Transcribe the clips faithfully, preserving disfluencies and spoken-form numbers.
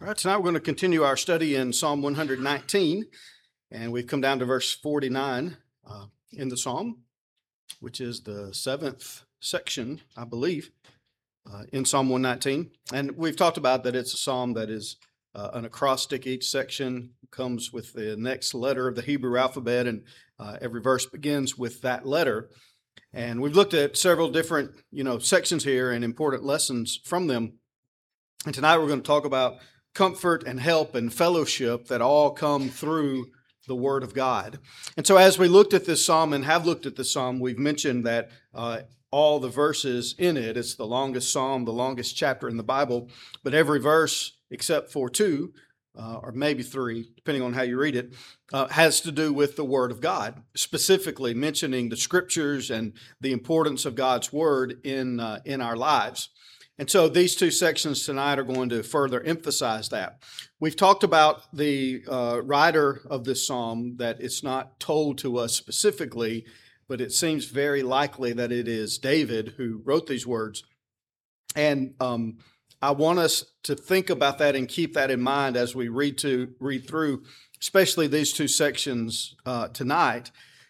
All right, tonight we're going to continue our study in Psalm one nineteen, and we've come down to verse forty-nine uh, in the psalm, which is the seventh section, I believe, uh, in Psalm one nineteen. And we've talked about that it's a psalm that is uh, an acrostic. Each section comes with the next letter of the Hebrew alphabet, and uh, every verse begins with that letter. And we've looked at several different, you know, sections here and important lessons from them. And tonight we're going to talk about comfort and help and fellowship that all come through the Word of God. And so as we looked at this psalm and have looked at this psalm, we've mentioned that uh, all the verses in it, it's the longest psalm, the longest chapter in the Bible, but every verse except for two, uh, or maybe three, depending on how you read it, uh, has to do with the Word of God, specifically mentioning the Scriptures and the importance of God's Word in uh, in our lives. And so these two sections tonight are going to further emphasize that. We've talked about the uh, writer of this psalm, that it's not told to us specifically, but it seems very likely that it is David who wrote these words. And um, I want us to think about that and keep that in mind as we read to read through, especially these two sections uh, tonight,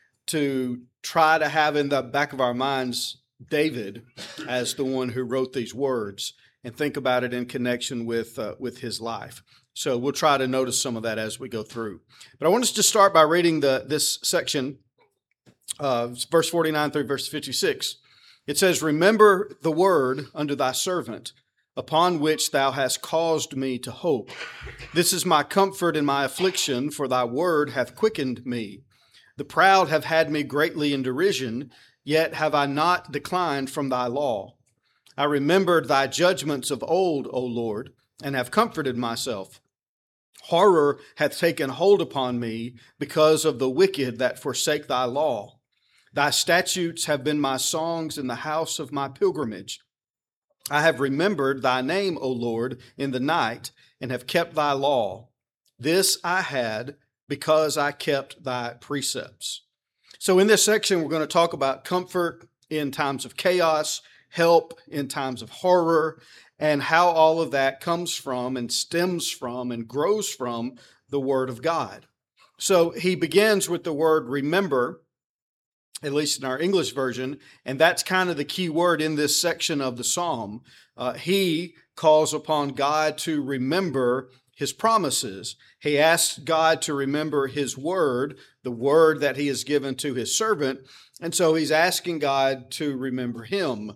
to try to have in the back of our minds David as the one who wrote these words, and think about it in connection with uh, with his life. So we'll try to notice some of that as we go through. But I want us to start by reading the this section, uh, verse forty-nine through verse fifty-six. It says, "Remember the word unto thy servant, upon which thou hast caused me to hope. This is my comfort in my affliction, for thy word hath quickened me. The proud have had me greatly in derision, yet have I not declined from thy law. I remembered thy judgments of old, O Lord, and have comforted myself. Horror hath taken hold upon me because of the wicked that forsake thy law. Thy statutes have been my songs in the house of my pilgrimage. I have remembered thy name, O Lord, in the night, and have kept thy law. This I had because I kept thy precepts." So in this section, we're going to talk about comfort in times of chaos, help in times of horror, and how all of that comes from and stems from and grows from the Word of God. So he begins with the word remember, at least in our English version, and that's kind of the key word in this section of the psalm. Uh, he calls upon God to remember His promises. He asks God to remember His word, the word that He has given to His servant, and so he's asking God to remember him.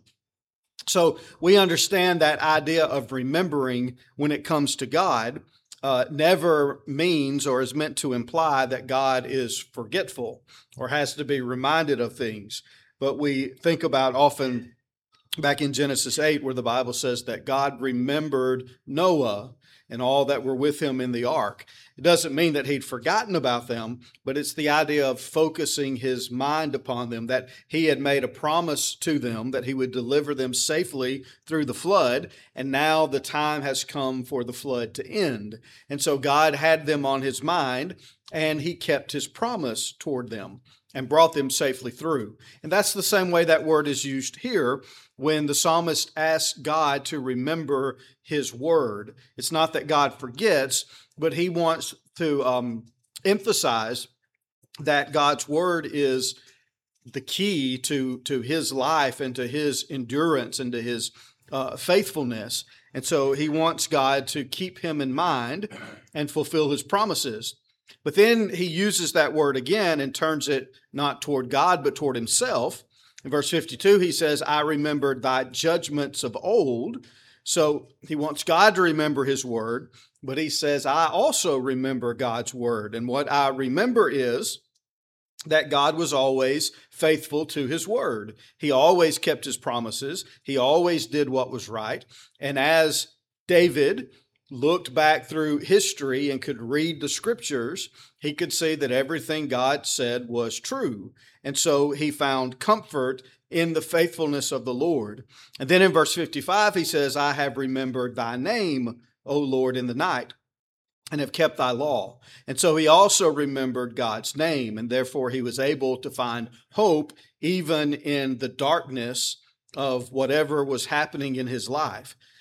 So we understand that idea of remembering when it comes to God uh, never means or is meant to imply that God is forgetful or has to be reminded of things. But we think about often back in Genesis eight, where the Bible says that God remembered Noah and all that were with him in the ark. It doesn't mean that he'd forgotten about them, but it's the idea of focusing his mind upon them, that he had made a promise to them that he would deliver them safely through the flood, and now the time has come for the flood to end. And so God had them on his mind, and he kept his promise toward them and brought them safely through. And that's the same way that word is used here when the psalmist asks God to remember his word. It's not that God forgets, but he wants to um, emphasize that God's word is the key to, to his life and to his endurance and to his uh, faithfulness. And so he wants God to keep him in mind and fulfill his promises. But then he uses that word again and turns it not toward God, but toward himself. In verse fifty-two, he says, "I remembered thy judgments of old." So he wants God to remember his word, but he says, I also remember God's word. And what I remember is that God was always faithful to his word. He always kept his promises. He always did what was right. And as David looked back through history and could read the scriptures, he could see that everything God said was true. And so he found comfort in the faithfulness of the Lord. And then in verse fifty-five, he says, I have remembered thy name, O Lord, in the night, and have kept thy law. And so he also remembered God's name, and therefore he was able to find hope even in the darkness of whatever was happening in his life.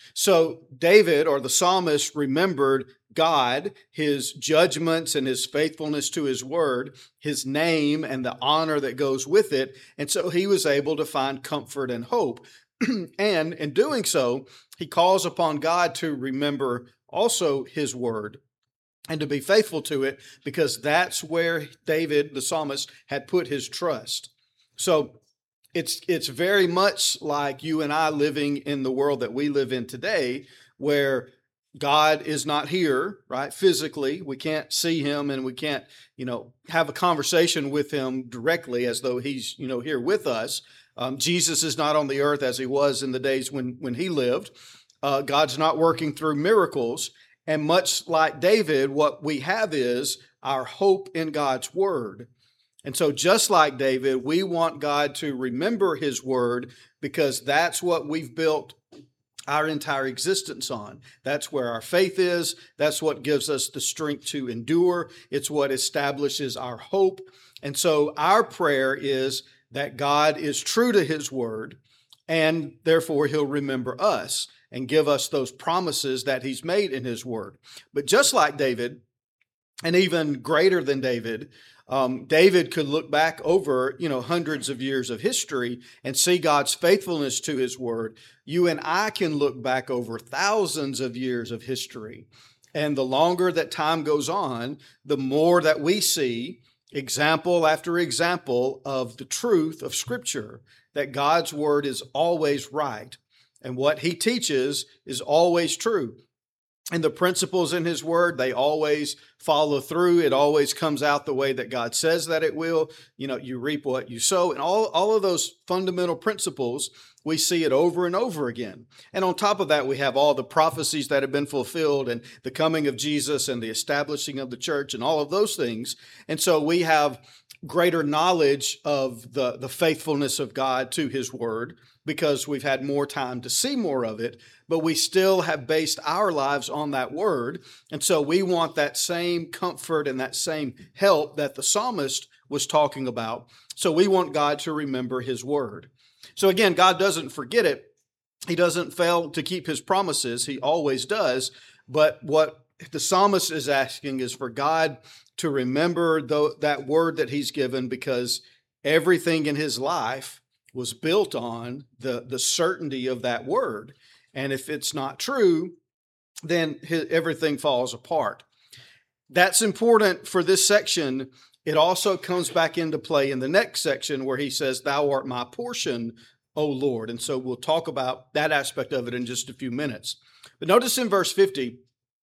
So David, or the psalmist, remembered God, his judgments and his faithfulness to his word, his name and the honor that goes with it. And so he was able to find comfort and hope. And in doing so, he calls upon God to remember also his word and to be faithful to it, because that's where David, the psalmist, had put his trust. So it's it's very much like you and I living in the world that we live in today, where God is not here, right? Physically, we can't see him, and we can't, you know, have a conversation with him directly as though he's, you know, here with us. Um, Jesus is not on the earth as he was in the days when when he lived. Uh, God's not working through miracles. And much like David, what we have is our hope in God's word. And so just like David, we want God to remember his word, because that's what we've built our entire existence on. That's where our faith is. That's what gives us the strength to endure. It's what establishes our hope. And so our prayer is that God is true to his word, and therefore he'll remember us and give us those promises that he's made in his word. But just like David, and even greater than David, um, David could look back over, you know, hundreds of years of history and see God's faithfulness to his word. You and I can look back over thousands of years of history. And the longer that time goes on, the more that we see example after example of the truth of Scripture, that God's word is always right. And what he teaches is always true. And the principles in his word, they always follow through. It always comes out the way that God says that it will. You know, you reap what you sow. And all, all of those fundamental principles, we see it over and over again. And on top of that, we have all the prophecies that have been fulfilled, and the coming of Jesus, and the establishing of the church, and all of those things. And so we have greater knowledge of the, the faithfulness of God to his word, because we've had more time to see more of it, but we still have based our lives on that word. And so we want that same comfort and that same help that the psalmist was talking about. So we want God to remember his word. So again, God doesn't forget it. He doesn't fail to keep his promises. He always does. But what the psalmist is asking is for God to remember that word that he's given, because everything in his life was built on the, the certainty of that word. And if it's not true, then his, everything falls apart. That's important for this section. It also comes back into play in the next section where he says, "Thou art my portion, O Lord." And so we'll talk about that aspect of it in just a few minutes. But notice in verse fifty,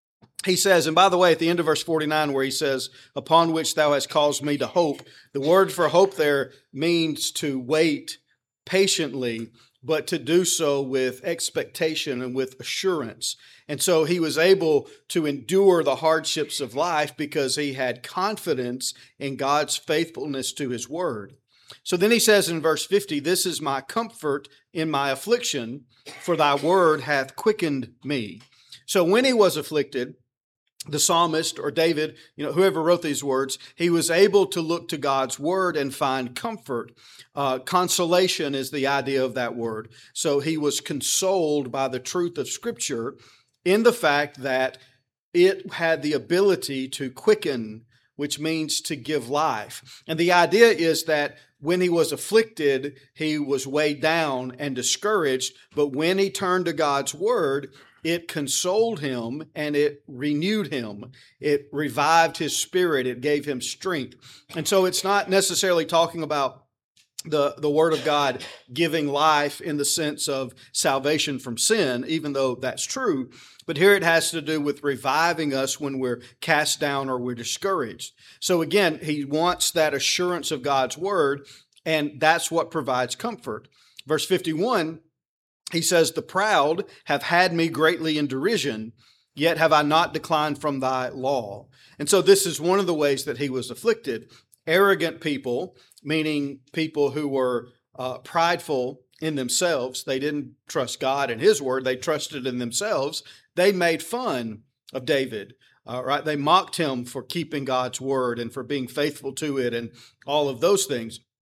he says, and by the way, at the end of verse forty-nine, where he says, "Upon which thou hast caused me to hope," the word for hope there means to wait patiently, but to do so with expectation and with assurance. And so he was able to endure the hardships of life because he had confidence in God's faithfulness to his word. So then he says in verse fifty, "This is my comfort in my affliction, for thy word hath quickened me." So when he was afflicted, the psalmist, or David, you know, whoever wrote these words, he was able to look to God's word and find comfort. Uh, consolation is the idea of that word. So he was consoled by the truth of Scripture in the fact that it had the ability to quicken, which means to give life. And the idea is that when he was afflicted, he was weighed down and discouraged, but when he turned to God's word, it consoled him and it renewed him. It revived his spirit. It gave him strength. And so it's not necessarily talking about the, the word of God giving life in the sense of salvation from sin, even though that's true. But here it has to do with reviving us when we're cast down or we're discouraged. So again, he wants that assurance of God's word, and that's what provides comfort. Verse fifty-one, he says, "The proud have had me greatly in derision, yet have I not declined from thy law." And so this is one of the ways that he was afflicted. Arrogant people, meaning people who were uh, prideful in themselves. They didn't trust God and his word. They trusted in themselves. They made fun of David, uh, right? They mocked him for keeping God's word and for being faithful to it and all of those things.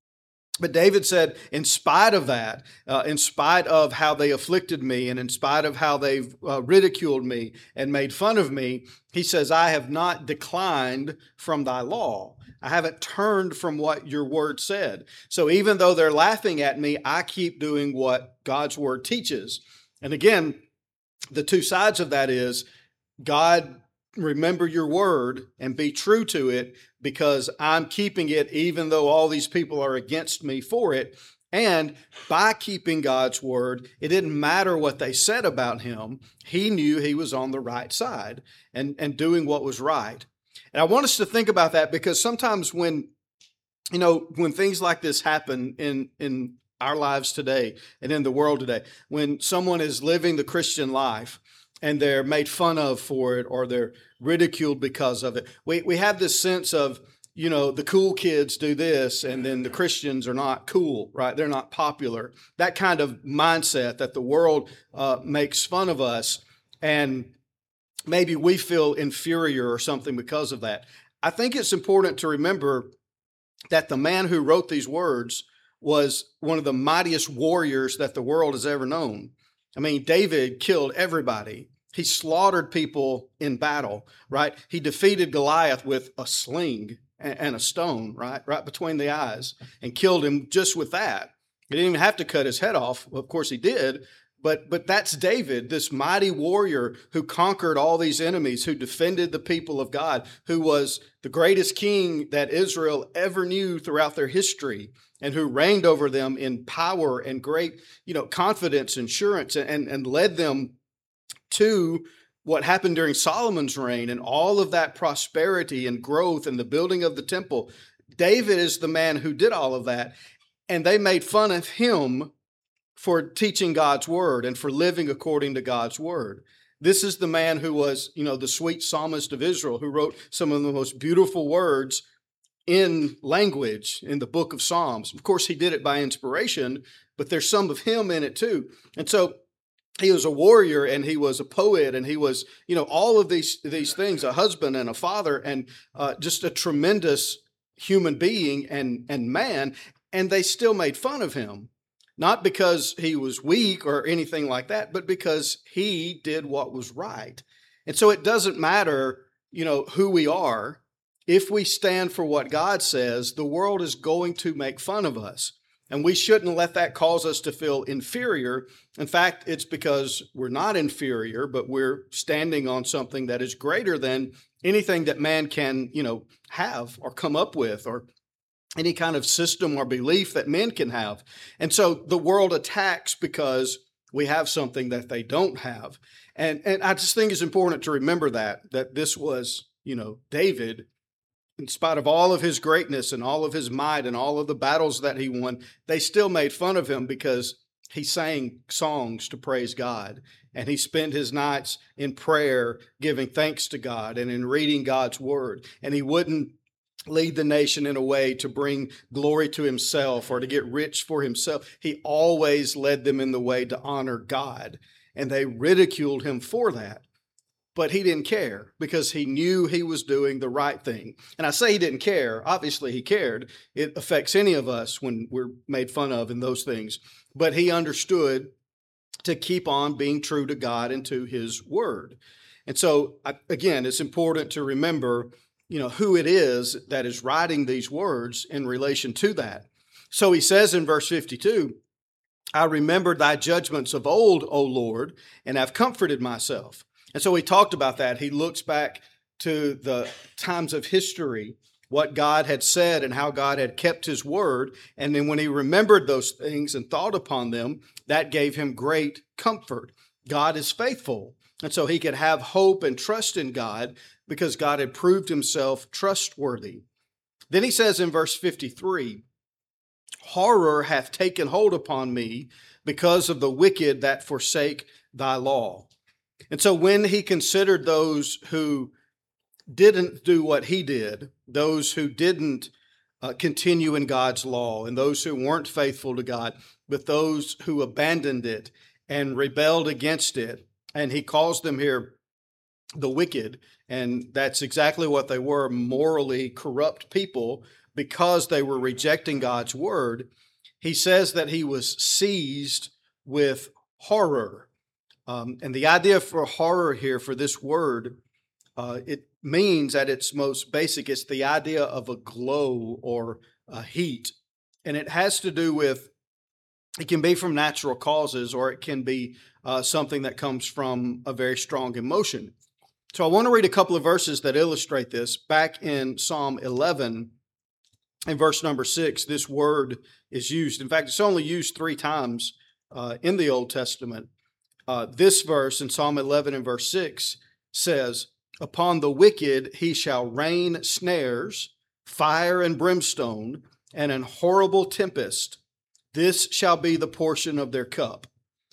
But David said, in spite of that, uh, in spite of how they afflicted me, and in spite of how they've uh, ridiculed me and made fun of me, he says, I have not declined from thy law. I haven't turned from what your word said. So even though they're laughing at me, I keep doing what God's word teaches. And again, the two sides of that is, God, remember your word and be true to it, because I'm keeping it even though all these people are against me for it. And by keeping God's word, it didn't matter what they said about him. He knew he was on the right side and, and doing what was right. And I want us to think about that, because sometimes when, you know, when things like this happen in, in our lives today and in the world today, when someone is living the Christian life and they're made fun of for it, or they're ridiculed because of it, we, we have this sense of, you know, the cool kids do this, and then the Christians are not cool, right? They're not popular. That kind of mindset that the world uh, makes fun of us, and maybe we feel inferior or something because of that. I think it's important to remember that the man who wrote these words was one of the mightiest warriors that the world has ever known. I mean, David killed everybody. He slaughtered people in battle, right? He defeated Goliath with a sling and a stone, right? Right between the eyes, and killed him just with that. He didn't even have to cut his head off. Well, of course he did. But but that's David, this mighty warrior who conquered all these enemies, who defended the people of God, who was the greatest king that Israel ever knew throughout their history, and who reigned over them in power and great, you know, confidence, assurance, and, and led them to what happened during Solomon's reign and all of that prosperity and growth and the building of the temple. David is the man who did all of that, and they made fun of him for teaching God's word and for living according to God's word. This is the man who was, you know, the sweet psalmist of Israel, who wrote some of the most beautiful words in language in the book of Psalms. Of course, he did it by inspiration, but there's some of him in it too. And so he was a warrior, and he was a poet, and he was, you know, all of these, these things, a husband and a father, and uh, just a tremendous human being and, and man. And they still made fun of him. Not because he was weak or anything like that, but because he did what was right. And so it doesn't matter, you know, who we are. If we stand for what God says, the world is going to make fun of us. And we shouldn't let that cause us to feel inferior. In fact, it's because we're not inferior, but we're standing on something that is greater than anything that man can, you know, have or come up with, or any kind of system or belief that men can have. And so the world attacks because we have something that they don't have. And, and I just think it's important to remember that, that this was, you know, David, in spite of all of his greatness and all of his might and all of the battles that he won, they still made fun of him because he sang songs to praise God. And he spent his nights in prayer, giving thanks to God and in reading God's word. And he wouldn't lead the nation in a way to bring glory to himself or to get rich for himself. He always led them in the way to honor God. And they ridiculed him for that. But he didn't care, because he knew he was doing the right thing. And I say he didn't care. Obviously, he cared. It affects any of us when we're made fun of in those things. But he understood to keep on being true to God and to his word. And so, again, it's important to remember, you know, who it is that is writing these words in relation to that. So he says in verse fifty-two, I remembered thy judgments of old, O Lord, and have comforted myself. And so he talked about that. He looks back to the times of history, what God had said and how God had kept his word. And then when he remembered those things and thought upon them, that gave him great comfort. God is faithful. And so he could have hope and trust in God because God had proved himself trustworthy. Then he says in verse fifty-three, horror hath taken hold upon me because of the wicked that forsake thy law. And so when he considered those who didn't do what he did, those who didn't uh, continue in God's law, and those who weren't faithful to God, but those who abandoned it and rebelled against it, and he calls them here the wicked, and that's exactly what they were, morally corrupt people because they were rejecting God's word, he says that he was seized with horror. Um, and the idea for horror here, for this word, uh, it means at its most basic, it's the idea of a glow or a heat. And it has to do with, it can be from natural causes, or it can be uh, something that comes from a very strong emotion. So I want to read a couple of verses that illustrate this. Back in Psalm eleven, in verse number six, this word is used. In fact, it's only used three times uh, in the Old Testament. Uh, this verse in Psalm eleven and verse six says, "Upon the wicked he shall rain snares, fire and brimstone, and an horrible tempest. This shall be the portion of their cup."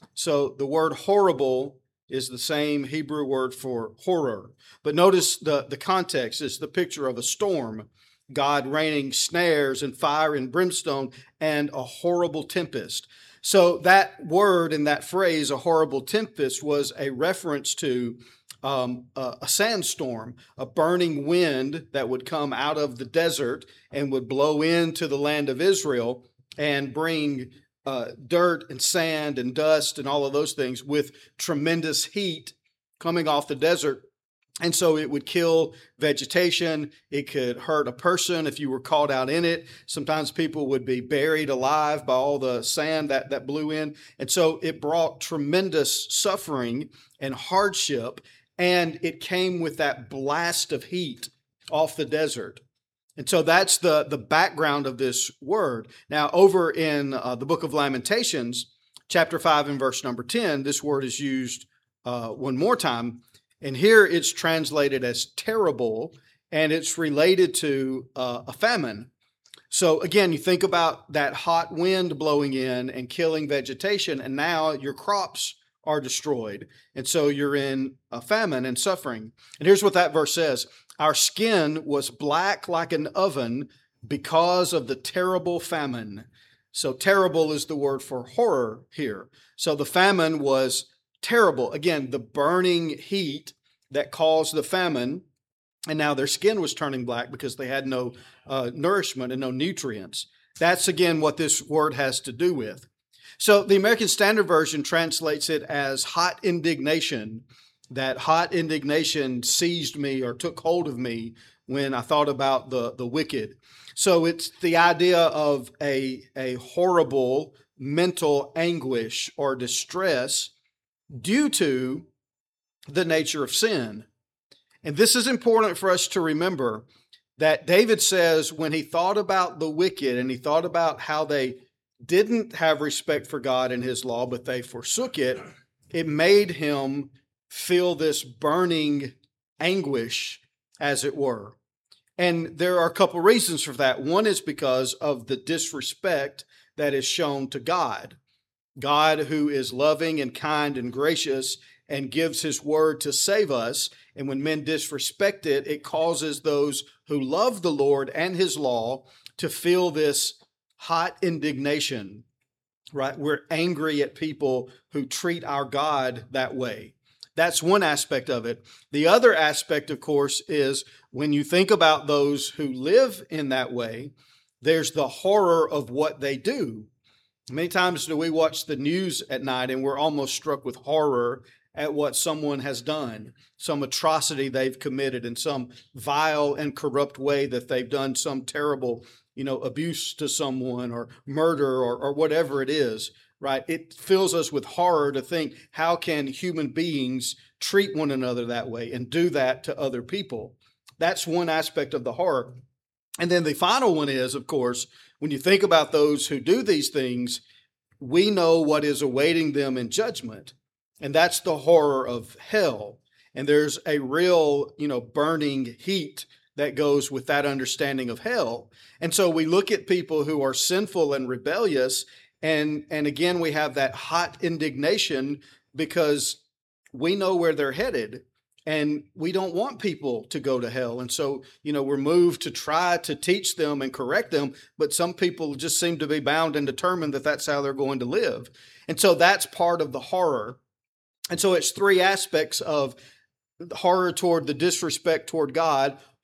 So the word horrible is the same Hebrew word for horror. But notice the, the context is the picture of a storm, God raining snares and fire and brimstone and a horrible tempest. So that word in that phrase, a horrible tempest, was a reference to um, a, a sandstorm, a burning wind that would come out of the desert and would blow into the land of Israel and bring uh, dirt and sand and dust and all of those things with tremendous heat coming off the desert. And so it would kill vegetation. It could hurt a person if you were caught out in it. Sometimes people would be buried alive by all the sand that, that blew in. And so it brought tremendous suffering and hardship. And it came with that blast of heat off the desert. And so that's the, the background of this word. Now, over in uh, the book of Lamentations, chapter five and verse number ten, this word is used uh, one more time. And here it's translated as terrible, and it's related to uh, a famine. So again, you think about that hot wind blowing in and killing vegetation, and now your crops are destroyed. And so you're in a famine and suffering. And here's what that verse says. "Our skin was black like an oven because of the terrible famine." So terrible is the word for horror here. So the famine was terrible. Again, the burning heat that caused the famine, and now their skin was turning black because they had no uh, nourishment and no nutrients. That's, again, what this word has to do with. So the American Standard Version translates it as hot indignation. That hot indignation seized me or took hold of me when I thought about the, the wicked. So it's the idea of a, a horrible mental anguish or distress due to the nature of sin. And this is important for us to remember that David says when he thought about the wicked and he thought about how they didn't have respect for God and his law, but they forsook it, it made him feel this burning anguish, as it were. And there are a couple reasons for that. One is because of the disrespect that is shown to God. God, who is loving and kind and gracious and gives his word to save us. And when men disrespect it, it causes those who love the Lord and his law to feel this hot indignation, right? We're angry at people who treat our God that way. That's one aspect of it. The other aspect, of course, is when you think about those who live in that way, there's the horror of what they do. Many times do we watch the news at night and we're almost struck with horror at what someone has done, some atrocity they've committed in some vile and corrupt way that they've done some terrible, you know, abuse to someone or murder or, or whatever it is, right? It fills us with horror to think, how can human beings treat one another that way and do that to other people? That's one aspect of the horror. And then the final one is, of course, when you think about those who do these things, we know what is awaiting them in judgment. And that's the horror of hell. And there's a real, you know, burning heat that goes with that understanding of hell. And so we look at people who are sinful and rebellious, and, and again, we have that hot indignation because we know where they're headed. And we don't want people to go to hell. And so, you know, we're moved to try to teach them and correct them, but some people just seem to be bound and determined that that's how they're going to live. And so that's part of the horror. And so it's three aspects of horror toward the disrespect toward God,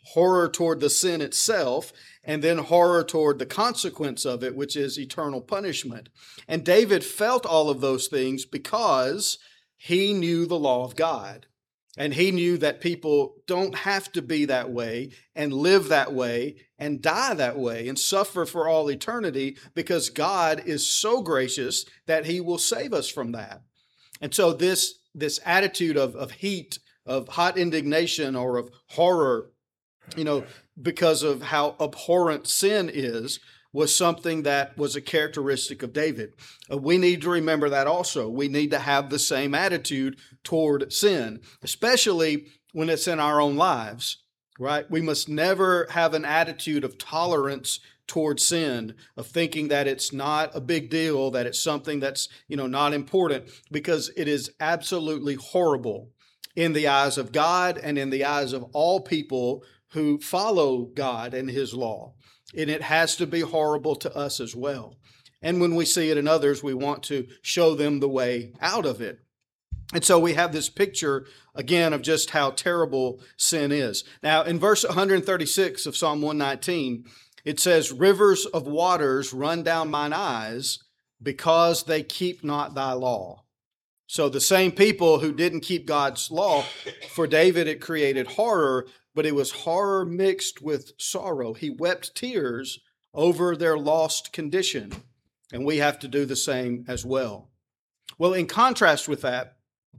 horror toward the sin itself, and then horror toward the consequence of it, which is eternal punishment. And David felt all of those things because he knew the law of God. And he knew that people don't have to be that way and live that way and die that way and suffer for all eternity, because God is so gracious that he will save us from that. And so this, this attitude of, of heat, of hot indignation, or of horror, you know, because of how abhorrent sin is, was something that was a characteristic of David. Uh, we need to remember that also. We need to have the same attitude toward sin, especially when it's in our own lives, right? We must never have an attitude of tolerance toward sin, of thinking that it's not a big deal, that it's something that's, you know, not important, because it is absolutely horrible in the eyes of God and in the eyes of all people who follow God and his law. And it has to be horrible to us as well. And when we see it in others, we want to show them the way out of it. And so we have this picture, again, of just how terrible sin is. Now, in verse one thirty-six of Psalm one nineteen, it says, "Rivers of waters run down mine eyes, because they keep not thy law." So the same people who didn't keep God's law, for David it created horror, but it was horror mixed with sorrow. He wept tears over their lost condition, and we have to do the same as well. Well, in contrast with that,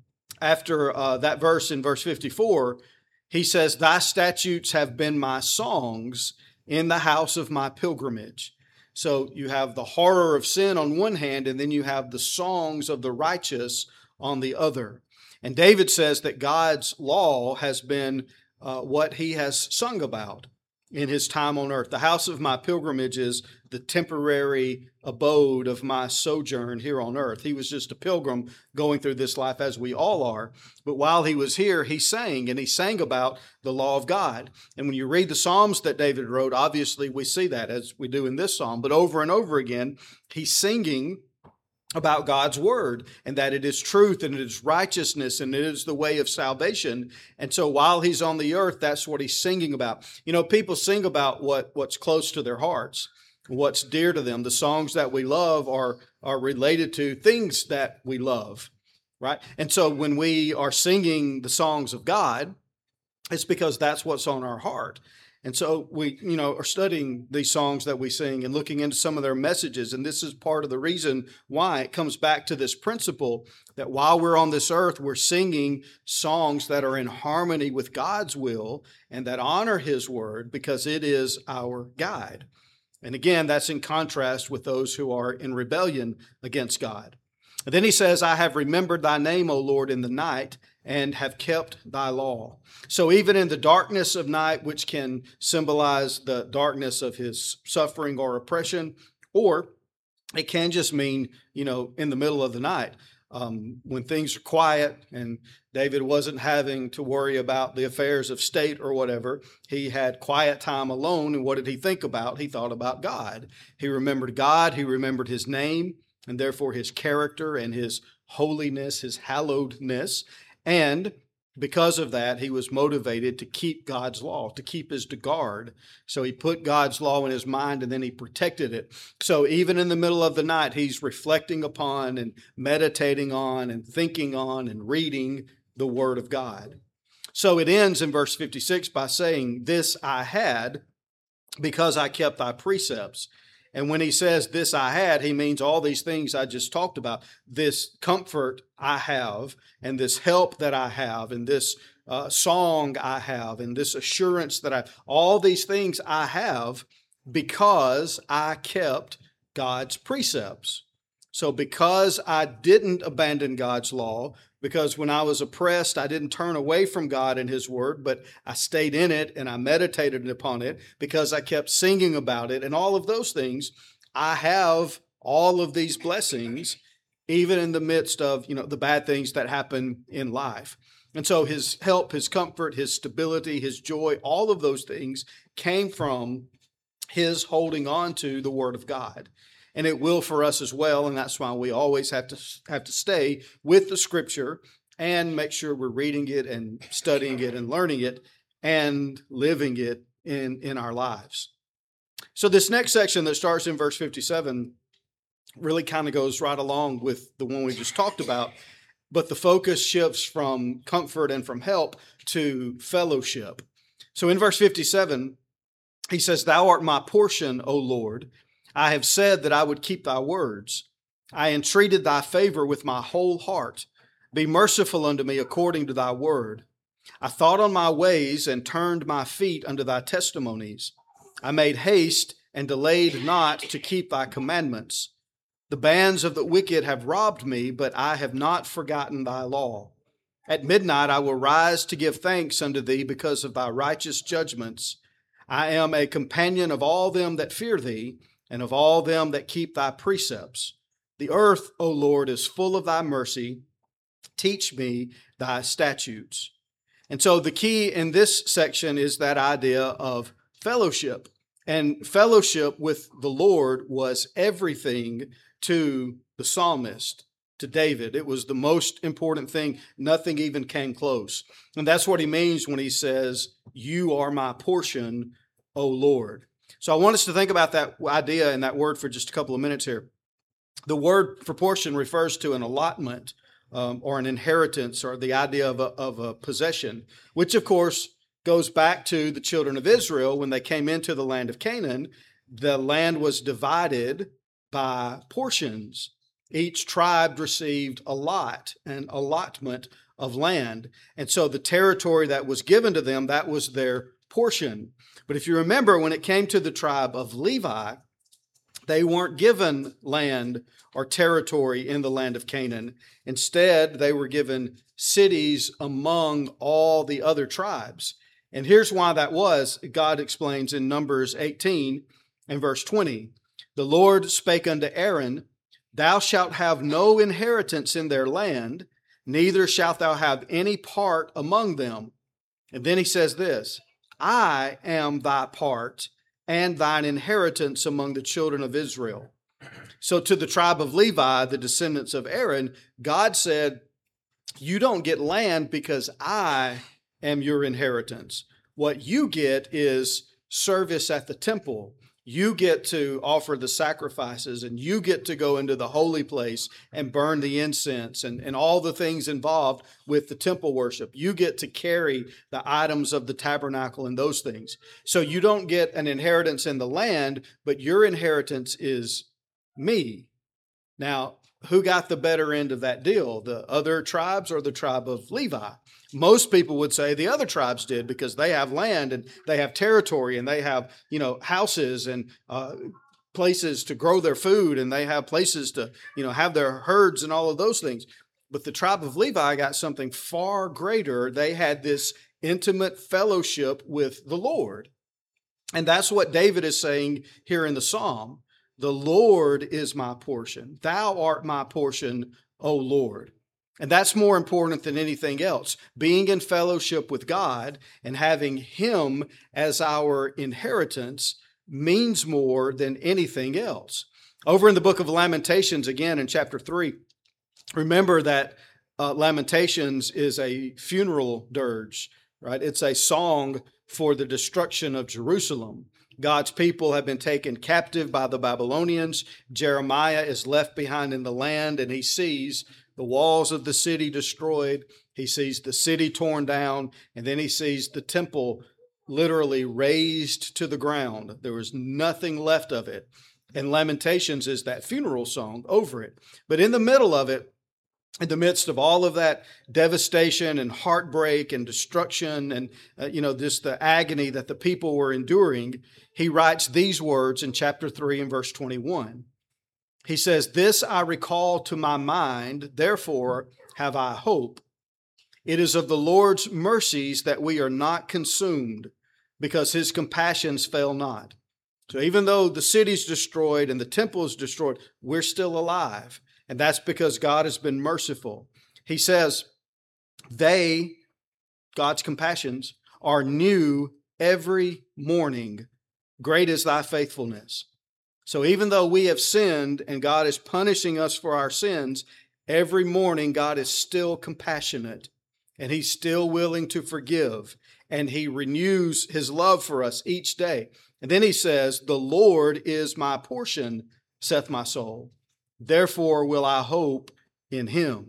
after uh, that verse in verse fifty-four, he says, "Thy statutes have been my songs in the house of my pilgrimage." So you have the horror of sin on one hand, and then you have the songs of the righteous on the other. And David says that God's law has been uh, what he has sung about in his time on earth. The house of my pilgrimage is the temporary abode of my sojourn here on earth. He was just a pilgrim going through this life, as we all are. But while he was here, he sang, and he sang about the law of God. And when you read the Psalms that David wrote, obviously we see that, as we do in this psalm. But over and over again, he's singing about God's word, and that it is truth, and it is righteousness, and it is the way of salvation. And so while he's on the earth, that's what he's singing about. You know, people sing about what, what's close to their hearts, what's dear to them. The songs that we love are, are related to things that we love, right? And so when we are singing the songs of God, it's because that's what's on our heart. And so we, you know, are studying these songs that we sing and looking into some of their messages. And this is part of the reason why it comes back to this principle that while we're on this earth, we're singing songs that are in harmony with God's will and that honor his word, because it is our guide. And again, that's in contrast with those who are in rebellion against God. And then he says, "I have remembered thy name, O Lord, in the night, and have kept thy law." So even in the darkness of night, which can symbolize the darkness of his suffering or oppression, or it can just mean, you know, in the middle of the night, um, when things are quiet and David wasn't having to worry about the affairs of state or whatever. He had quiet time alone. And what did he think about? He thought about God. He remembered God. He remembered his name, and therefore his character and his holiness, his hallowedness. And because of that, he was motivated to keep God's law, to keep his guard. So he put God's law in his mind, and then he protected it. So even in the middle of the night, he's reflecting upon and meditating on and thinking on and reading the word of God. So it ends in verse fifty-six by saying, "This I had because I kept thy precepts." And when he says this I had, he means all these things I just talked about. This comfort I have, and this help that I have, and this uh, song I have, and this assurance that I, all these things I have because I kept God's precepts. So because I didn't abandon God's law, because when I was oppressed, I didn't turn away from God and his word, but I stayed in it and I meditated upon it, because I kept singing about it and all of those things, I have all of these blessings, even in the midst of, you know, the bad things that happen in life. And so his help, his comfort, his stability, his joy, all of those things came from his holding on to the word of God. And it will for us as well, and that's why we always have to have to stay with the Scripture and make sure we're reading it and studying it and learning it and living it in, in our lives. So this next section that starts in verse fifty-seven really kind of goes right along with the one we just talked about, but the focus shifts from comfort and from help to fellowship. So in verse fifty-seven, he says, "Thou art my portion, O Lord. I have said that I would keep thy words. I entreated thy favor with my whole heart. Be merciful unto me according to thy word. I thought on my ways and turned my feet unto thy testimonies. I made haste and delayed not to keep thy commandments. The bands of the wicked have robbed me, but I have not forgotten thy law. At midnight I will rise to give thanks unto thee because of thy righteous judgments. I am a companion of all them that fear thee, and of all them that keep thy precepts. The earth, O Lord, is full of thy mercy. Teach me thy statutes." And so the key in this section is that idea of fellowship. And fellowship with the Lord was everything to the psalmist, to David. It was the most important thing. Nothing even came close. And that's what he means when he says, "You are my portion, O Lord." So I want us to think about that idea and that word for just a couple of minutes here. The word for portion refers to an allotment um, or an inheritance, or the idea of a, of a possession, which of course goes back to the children of Israel when they came into the land of Canaan. The land was divided by portions. Each tribe received a lot, an allotment of land. And so the territory that was given to them, that was their portion. But if you remember, when it came to the tribe of Levi, they weren't given land or territory in the land of Canaan. Instead, they were given cities among all the other tribes. And here's why that was. God explains in Numbers eighteen and verse twenty. "The Lord spake unto Aaron, Thou shalt have no inheritance in their land, neither shalt thou have any part among them." And then he says this, "I am thy part and thine inheritance among the children of Israel." So to the tribe of Levi, the descendants of Aaron, God said, "You don't get land because I am your inheritance. What you get is service at the temple. You get to offer the sacrifices, and you get to go into the holy place and burn the incense and, and all the things involved with the temple worship. You get to carry the items of the tabernacle and those things. So you don't get an inheritance in the land, but your inheritance is me." Now, who got the better end of that deal? The other tribes or the tribe of Levi? Most people would say the other tribes did, because they have land and they have territory and they have, you know, houses and uh, places to grow their food, and they have places to, you know, have their herds and all of those things. But the tribe of Levi got something far greater. They had this intimate fellowship with the Lord. And that's what David is saying here in the Psalm. The Lord is my portion. Thou art my portion, O Lord. And that's more important than anything else. Being in fellowship with God and having Him as our inheritance means more than anything else. Over in the book of Lamentations, again in chapter three, remember that uh, Lamentations is a funeral dirge, right? It's a song for the destruction of Jerusalem. God's people have been taken captive by the Babylonians. Jeremiah is left behind in the land, and he sees the walls of the city destroyed. He sees the city torn down, and then he sees the temple literally razed to the ground. There was nothing left of it. And Lamentations is that funeral song over it. But in the middle of it, in the midst of all of that devastation and heartbreak and destruction and, uh, you know, just the agony that the people were enduring, he writes these words in chapter three and verse twenty-one. He says, "This I recall to my mind, therefore have I hope. It is of the Lord's mercies that we are not consumed, because His compassions fail not." So even though the city's destroyed and the temple is destroyed, we're still alive. And that's because God has been merciful. He says, they, God's compassions, are new every morning. Great is thy faithfulness. So even though we have sinned and God is punishing us for our sins, every morning God is still compassionate and He's still willing to forgive. and he renews his love for us each day. And then he says, the Lord is my portion, saith my soul. Therefore will I hope in him.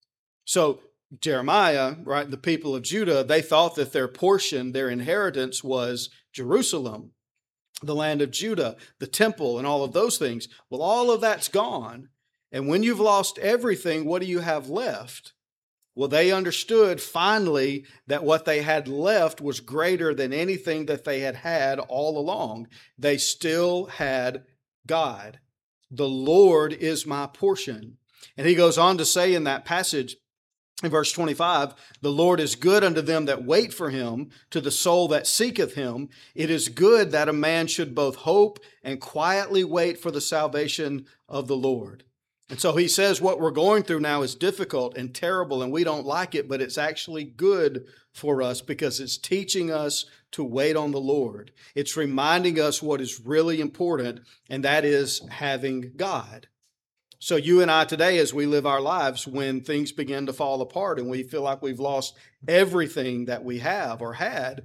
So Jeremiah, right, the people of Judah, they thought that their portion, their inheritance was Jerusalem, the land of Judah, the temple, and all of those things. Well, all of that's gone. And when you've lost everything, what do you have left? Well, they understood finally that what they had left was greater than anything that they had had all along. They still had God. The Lord is my portion. And he goes on to say in that passage, in verse twenty-five, the Lord is good unto them that wait for him, to the soul that seeketh him. It is good that a man should both hope and quietly wait for the salvation of the Lord. And so he says what we're going through now is difficult and terrible, and we don't like it, but it's actually good for us because it's teaching us to wait on the Lord. It's reminding us what is really important, and that is having God. So you and I today, as we live our lives, when things begin to fall apart and we feel like we've lost everything that we have or had,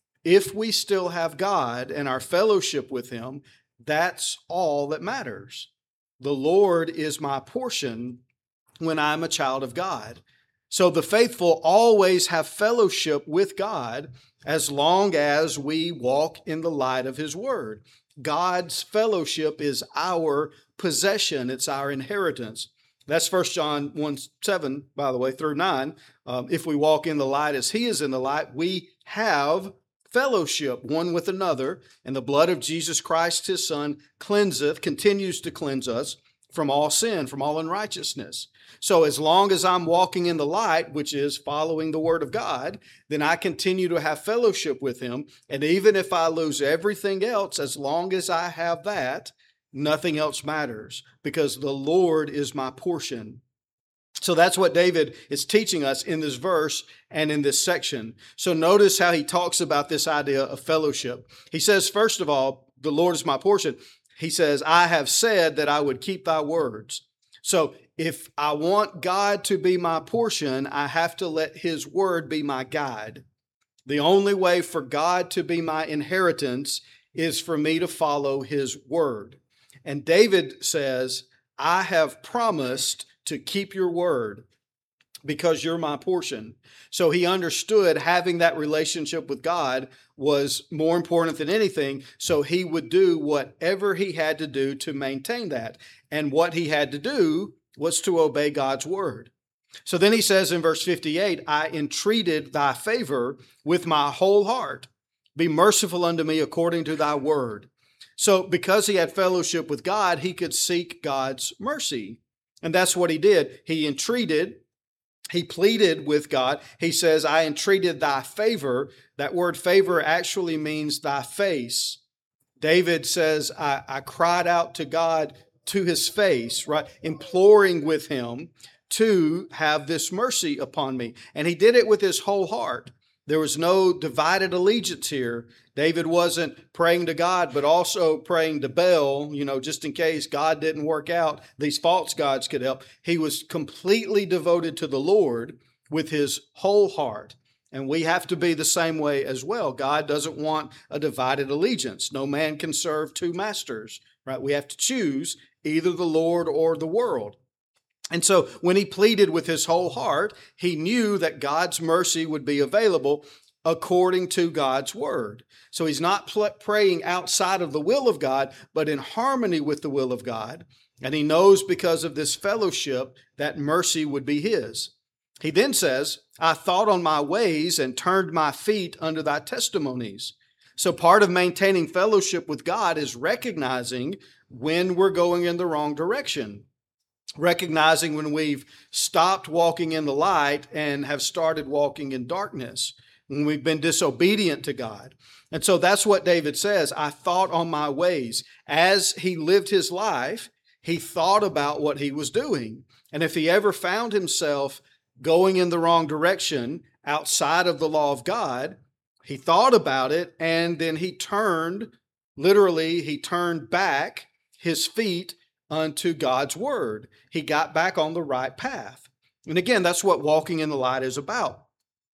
if we still have God and our fellowship with him, that's all that matters. The Lord is my portion when I'm a child of God. So the faithful always have fellowship with God as long as we walk in the light of his word. God's fellowship is our possession. It's our inheritance. That's First John one seven, by the way, through nine. Um, if we walk in the light as he is in the light, we have fellowship one with another, and the blood of Jesus Christ, his Son, cleanseth, continues to cleanse us from all sin, from all unrighteousness. So as long as I'm walking in the light, which is following the word of God, then I continue to have fellowship with him. And even if I lose everything else, as long as I have that, nothing else matters because the Lord is my portion. So that's what David is teaching us in this verse and in this section. So notice how he talks about this idea of fellowship. He says, first of all, the Lord is my portion. He says, I have said that I would keep thy words. So if I want God to be my portion, I have to let his word be my guide. The only way for God to be my inheritance is for me to follow his word. And David says, I have promised to keep your word because you're my portion. So he understood having that relationship with God was more important than anything. So he would do whatever he had to do to maintain that. And what he had to do was to obey God's word. So then he says in verse fifty-eight, I entreated thy favor with my whole heart. Be merciful unto me according to thy word. So because he had fellowship with God, he could seek God's mercy. And that's what he did. He entreated, he pleaded with God. He says, I entreated thy favor. That word favor actually means thy face. David says, I, I cried out to God to his face, right? Imploring with him to have this mercy upon me. And he did it with his whole heart. There was no divided allegiance here. David wasn't praying to God, but also praying to Baal, you know, just in case God didn't work out, these false gods could help. He was completely devoted to the Lord with his whole heart. And we have to be the same way as well. God doesn't want a divided allegiance. No man can serve two masters, right? We have to choose either the Lord or the world. And so when he pleaded with his whole heart, he knew that God's mercy would be available according to God's word. So he's not pl- praying outside of the will of God, but in harmony with the will of God. And he knows because of this fellowship that mercy would be his. He then says, I thought on my ways and turned my feet under thy testimonies. So part of maintaining fellowship with God is recognizing when we're going in the wrong direction. Recognizing when we've stopped walking in the light and have started walking in darkness, when we've been disobedient to God. And so that's what David says, I thought on my ways. As he lived his life, he thought about what he was doing. And if he ever found himself going in the wrong direction outside of the law of God, he thought about it and then he turned, literally, he turned back his feet unto God's word. He got back on the right path. And again, that's what walking in the light is about.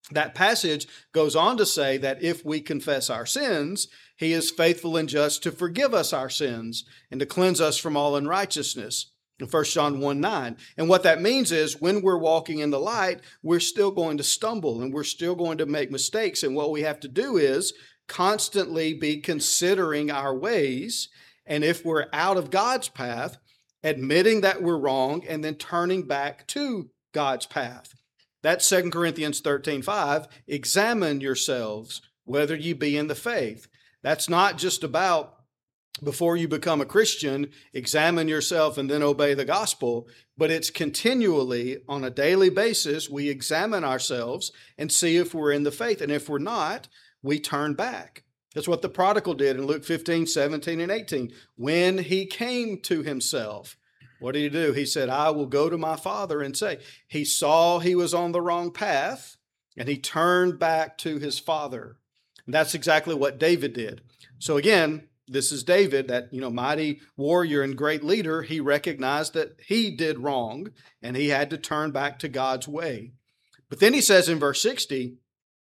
That passage goes on to say that if we confess our sins, he is faithful and just to forgive us our sins and to cleanse us from all unrighteousness. In First John one nine. And what that means is when we're walking in the light, we're still going to stumble and we're still going to make mistakes. And what we have to do is constantly be considering our ways. And if we're out of God's path, admitting that we're wrong and then turning back to God's path. That's Second Corinthians thirteen five. Examine yourselves whether you be in the faith. That's not just about before you become a Christian, examine yourself and then obey the gospel, but it's continually on a daily basis, we examine ourselves and see if we're in the faith. And if we're not, we turn back. That's what the prodigal did in Luke fifteen, seventeen, and eighteen. When he came to himself, what did he do? He said, I will go to my father and say, he saw he was on the wrong path and he turned back to his father. And that's exactly what David did. So again, this is David, that, you know, mighty warrior and great leader. He recognized that he did wrong and he had to turn back to God's way. But then he says in verse sixty,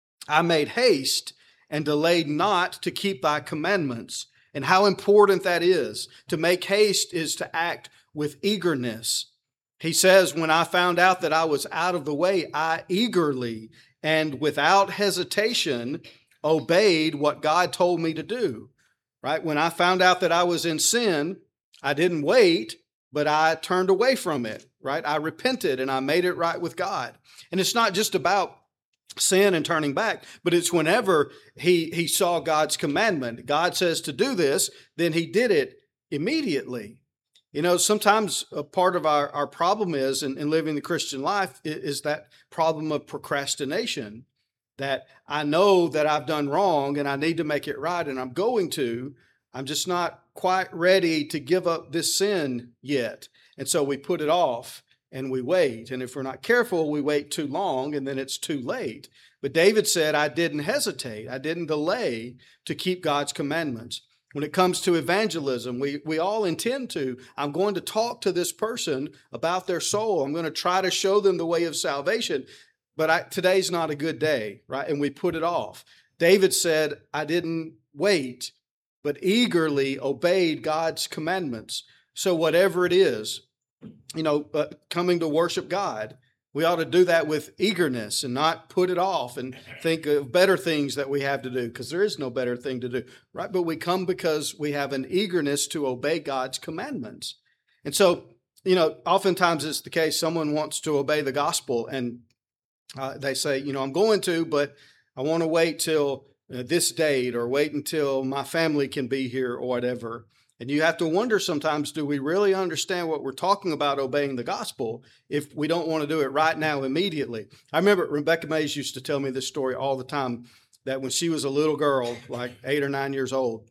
I made haste and delayed not to keep thy commandments. And how important that is. To make haste is to act with eagerness. He says, when I found out that I was out of the way, I eagerly and without hesitation obeyed what God told me to do. Right? When I found out that I was in sin, I didn't wait, but I turned away from it. Right? I repented and I made it right with God. And it's not just about sin and turning back, but it's whenever he, he saw God's commandment. God says to do this, then he did it immediately. You know, sometimes a part of our, our problem is in, in living the Christian life is, is that problem of procrastination, that I know that I've done wrong and I need to make it right and I'm going to, I'm just not quite ready to give up this sin yet. And so we put it off and we wait. And if we're not careful, we wait too long and then it's too late. But David said, I didn't hesitate. I didn't delay to keep God's commandments. When it comes to evangelism, we, we all intend to. I'm going to talk to this person about their soul. I'm going to try to show them the way of salvation. But I, today's not a good day, right? And we put it off. David said, I didn't wait, but eagerly obeyed God's commandments. So whatever it is, you know, uh, coming to worship God, we ought to do that with eagerness and not put it off and think of better things that we have to do, because there is no better thing to do, right? But we come because we have an eagerness to obey God's commandments. And so, you know, oftentimes it's the case, someone wants to obey the gospel and uh, they say, you know, I'm going to, but I want to wait till uh, this date or wait until my family can be here or whatever. And you have to wonder sometimes, do we really understand what we're talking about obeying the gospel if we don't want to do it right now immediately? I remember Rebecca Mays used to tell me this story all the time, that when she was a little girl, like eight or nine years old,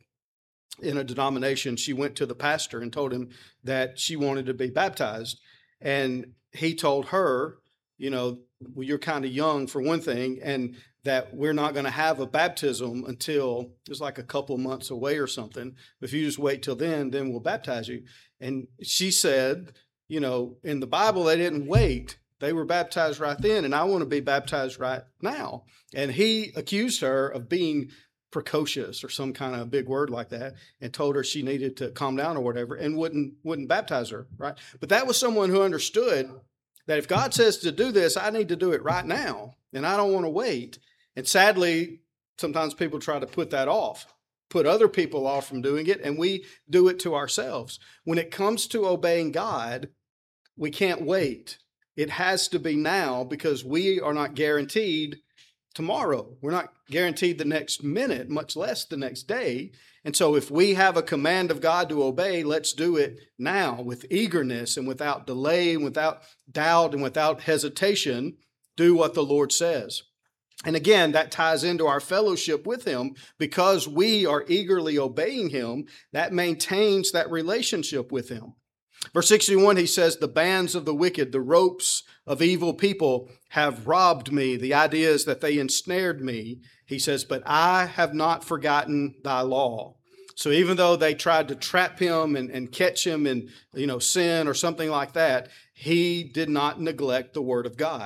in a denomination, she went to the pastor and told him that she wanted to be baptized. And he told her, you know, well, you're kind of young for one thing, and that we're not going to have a baptism until it's like a couple months away or something. If you just wait till then, then we'll baptize you. And she said, you know, in the Bible, they didn't wait. They were baptized right then, and I want to be baptized right now. And he accused her of being precocious or some kind of big word like that, and told her she needed to calm down or whatever, and wouldn't wouldn't baptize her, right? But that was someone who understood that if God says to do this, I need to do it right now, and I don't want to wait. And sadly, sometimes people try to put that off, put other people off from doing it, and we do it to ourselves. When it comes to obeying God, we can't wait. It has to be now, because we are not guaranteed tomorrow. We're not guaranteed the next minute, much less the next day. And so if we have a command of God to obey, let's do it now with eagerness and without delay and without doubt and without hesitation. Do what the Lord says. And again, that ties into our fellowship with Him, because we are eagerly obeying Him. That maintains that relationship with Him. Verse sixty-one, he says, the bands of the wicked, the ropes of evil people have robbed me. The idea is that they ensnared me. He says, but I have not forgotten thy law. So even though they tried to trap him and, and catch him in, you know, sin or something like that, he did not neglect the word of God.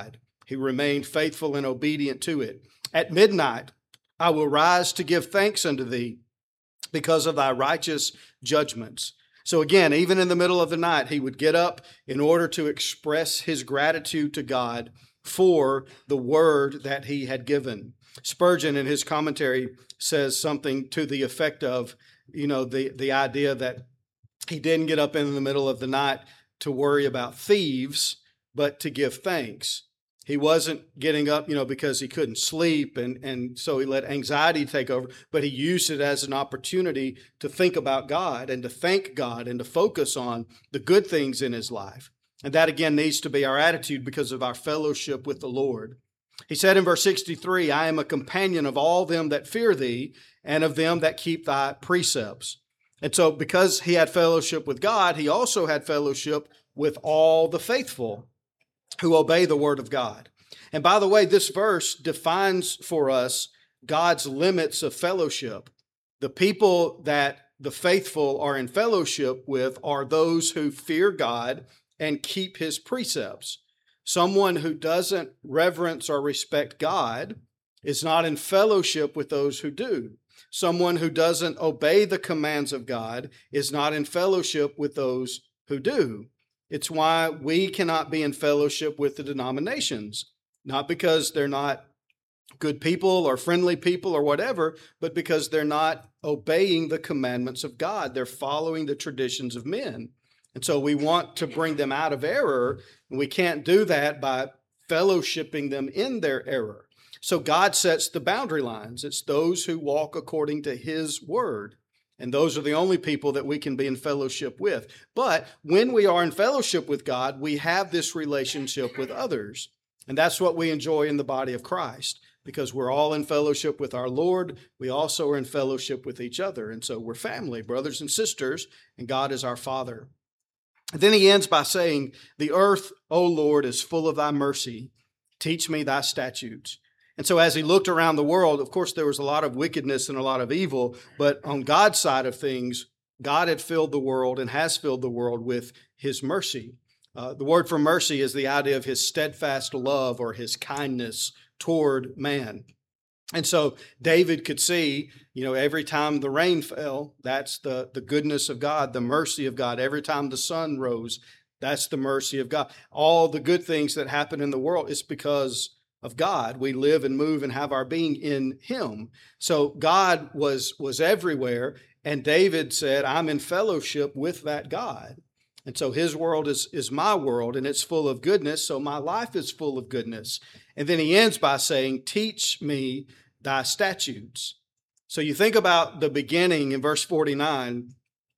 He remained faithful and obedient to it. At midnight, I will rise to give thanks unto thee because of thy righteous judgments. So again, even in the middle of the night, he would get up in order to express his gratitude to God for the word that he had given. Spurgeon, in his commentary, says something to the effect of, you know, the, the idea that he didn't get up in the middle of the night to worry about thieves, but to give thanks. He wasn't getting up, you know, because he couldn't sleep, and, and so he let anxiety take over, but he used it as an opportunity to think about God and to thank God and to focus on the good things in his life. And that, again, needs to be our attitude because of our fellowship with the Lord. He said in verse sixty-three, I am a companion of all them that fear thee and of them that keep thy precepts. And so because he had fellowship with God, he also had fellowship with all the faithful who obey the word of God. And by the way, this verse defines for us God's limits of fellowship. The people that the faithful are in fellowship with are those who fear God and keep his precepts. Someone who doesn't reverence or respect God is not in fellowship with those who do. Someone who doesn't obey the commands of God is not in fellowship with those who do. It's why we cannot be in fellowship with the denominations, not because they're not good people or friendly people or whatever, but because they're not obeying the commandments of God. They're following the traditions of men. And so we want to bring them out of error, and we can't do that by fellowshipping them in their error. So God sets the boundary lines. It's those who walk according to his word. And those are the only people that we can be in fellowship with. But when we are in fellowship with God, we have this relationship with others. And that's what we enjoy in the body of Christ, because we're all in fellowship with our Lord. We also are in fellowship with each other. And so we're family, brothers and sisters, and God is our Father. And then he ends by saying, the earth, O Lord, is full of thy mercy. Teach me thy statutes. And so as he looked around the world, of course, there was a lot of wickedness and a lot of evil, but on God's side of things, God had filled the world and has filled the world with his mercy. Uh, the word for mercy is the idea of his steadfast love or his kindness toward man. And so David could see, you know, every time the rain fell, that's the, the goodness of God, the mercy of God. Every time the sun rose, that's the mercy of God. All the good things that happen in the world is because of God. We live and move and have our being in him. So God was, was everywhere, and David said, I'm in fellowship with that God. And so his world is, is my world, and it's full of goodness, so my life is full of goodness. And then he ends by saying, teach me thy statutes. So you think about the beginning in verse forty-nine,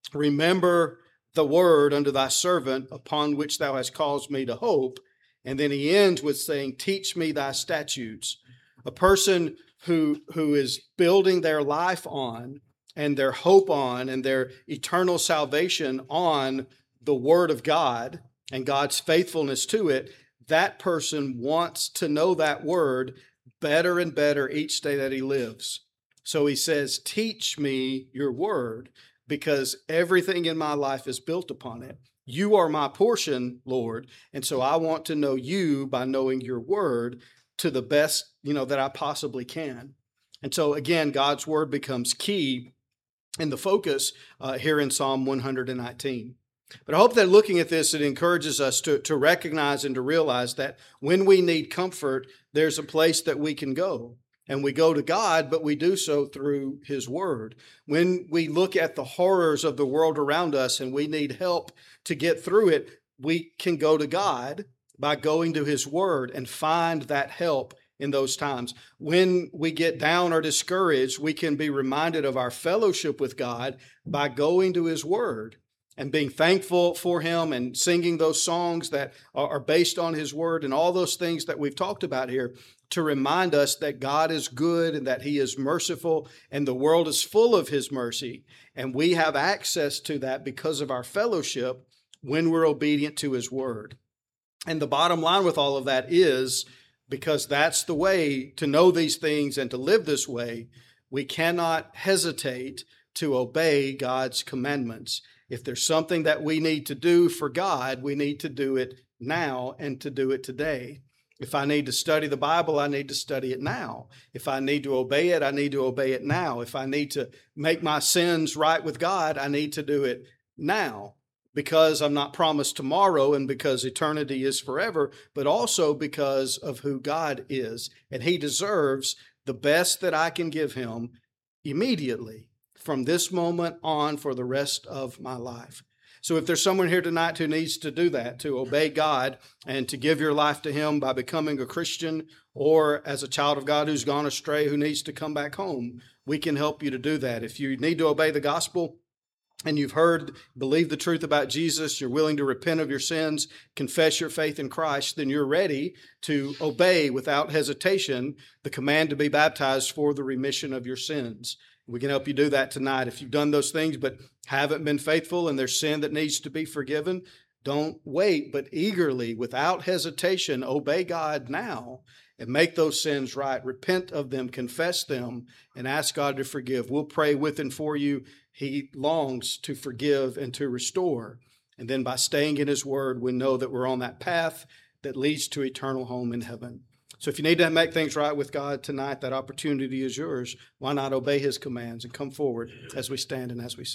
remember the word unto thy servant upon which thou hast caused me to hope. And then he ends with saying, teach me thy statutes. A person who, who is building their life on and their hope on and their eternal salvation on the word of God and God's faithfulness to it, that person wants to know that word better and better each day that he lives. So he says, teach me your word, because everything in my life is built upon it. You are my portion, Lord, and so I want to know you by knowing your word to the best, you know, that I possibly can. And so again, God's word becomes key in the focus uh, here in Psalm one nineteen. But I hope that looking at this, it encourages us to, to recognize and to realize that when we need comfort, there's a place that we can go. And we go to God, but we do so through his word. When we look at the horrors of the world around us and we need help to get through it, we can go to God by going to his word and find that help in those times. When we get down or discouraged, we can be reminded of our fellowship with God by going to his word and being thankful for him and singing those songs that are based on his word and all those things that we've talked about here to remind us that God is good and that he is merciful and the world is full of his mercy. And we have access to that because of our fellowship when we're obedient to his word. And the bottom line with all of that is, because that's the way to know these things and to live this way, we cannot hesitate to obey God's commandments. If there's something that we need to do for God, we need to do it now and to do it today. If I need to study the Bible, I need to study it now. If I need to obey it, I need to obey it now. If I need to make my sins right with God, I need to do it now, because I'm not promised tomorrow and because eternity is forever, but also because of who God is. And He deserves the best that I can give Him immediately from this moment on for the rest of my life. So if there's someone here tonight who needs to do that, to obey God and to give your life to Him by becoming a Christian, or as a child of God who's gone astray, who needs to come back home, we can help you to do that. If you need to obey the gospel, and you've heard, believe the truth about Jesus, you're willing to repent of your sins, confess your faith in Christ, then you're ready to obey without hesitation the command to be baptized for the remission of your sins. We can help you do that tonight. If you've done those things but haven't been faithful and there's sin that needs to be forgiven, don't wait, but eagerly, without hesitation, obey God now and make those sins right. Repent of them, confess them, and ask God to forgive. We'll pray with and for you. He longs to forgive and to restore. And then by staying in His Word, we know that we're on that path that leads to eternal home in heaven. So if you need to make things right with God tonight, that opportunity is yours. Why not obey His commands and come forward as we stand and as we sing?